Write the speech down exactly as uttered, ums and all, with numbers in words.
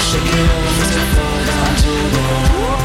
Shake it off, it's a fall down to the ground.